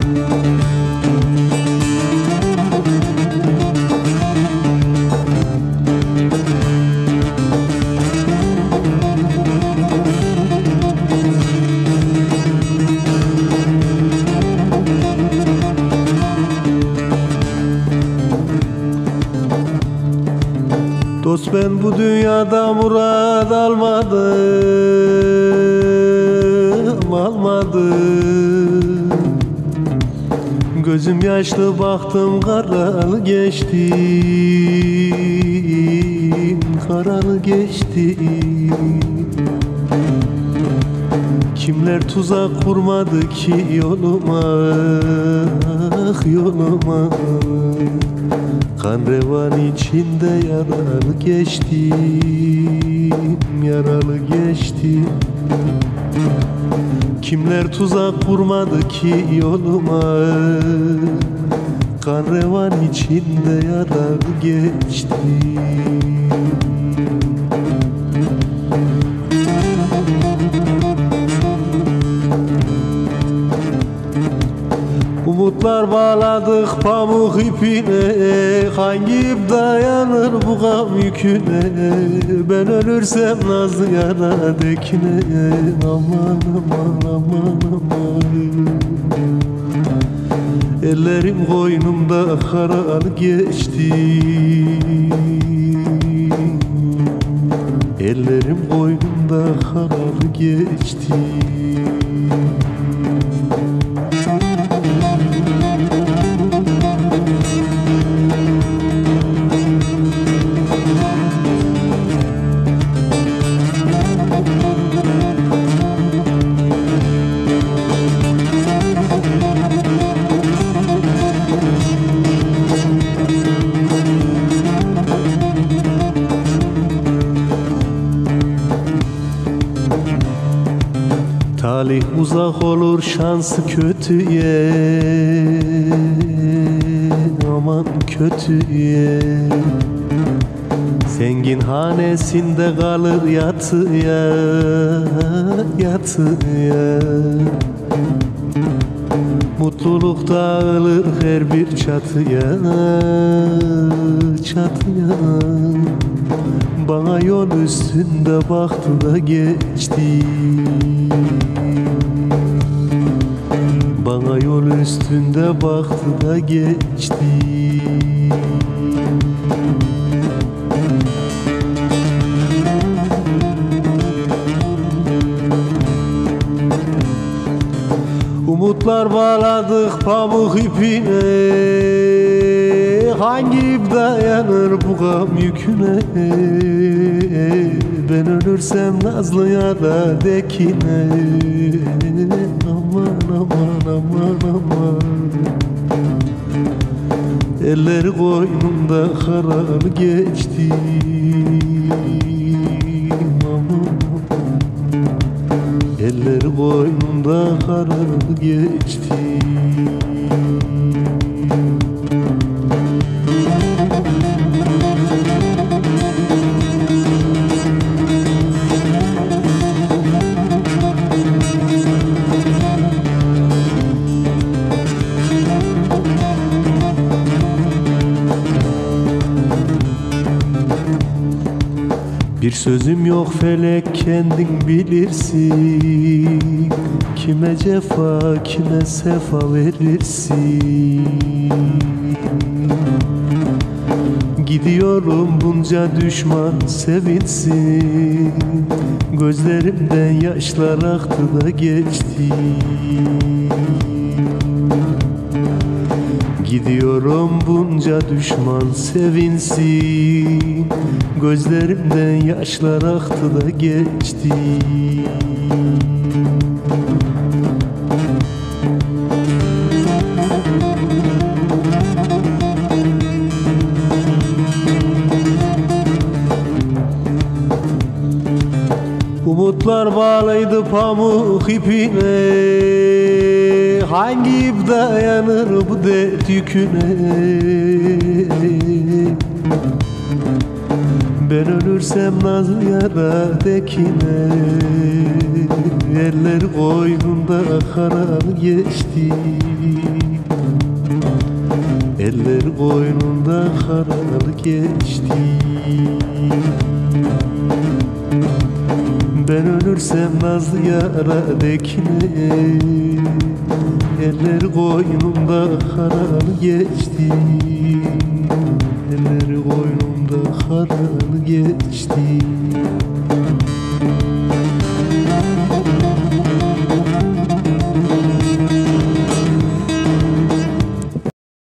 Dost, ben bu dünyada murad almadım. Gözüm yaşlı baktım, karalı geçtim. Kimler tuzak kurmadı ki yoluma, yoluma. Kan revan içinde yaralı geçtim. Kimler tuzak kurmadı ki yoluma, kan revan içinde yaralı geçtim. Umutlar bağladık pamuk ipine, hangi ip dayanır bu gam yüküne? Ben ölürsem nazlı yanadekine, aman aman aman aman. Ellerim koynumda karalı geçti. Ellerim koynumda karalı geçti. Talih uzak olur şansı kötüye, aman kötüye. Zengin hanesinde kalır yatıya, yatıya. Mutluluk dağılır her bir çatıya, çatıya. Bana yol üstünde baktı da geçti. Bana yol üstünde baktı da geçti. Umutlar bağladık pamuk ipine, hangi ip dayanır bu gam yüküne? Ben ölürsem nazlı yanadekine, aman aman aman aman. Elleri koynumda karalı geçti. Elleri boynunda karalı geçti. Bir sözüm yok felek, kendin bilirsin. Kime cefa, kime sefa verirsin. Gidiyorum bunca düşman sevinsin. Gözlerimden yaşlar aktı da geçti. Gidiyorum bunca düşman sevinsin. Gözlerimden yaşlar aktı da geçti. Umutlar bağlıydı pamuk ipine, hangi ip dayanır bu dert yüküne? Ben ölürsem nazlı yaradekine, eller koynunda karalı geçti. Eller koynunda haral geçti. Ben ölürsem nazlı yara dekine, eller koynumda haral geçti. Eller koynumda haral geçti.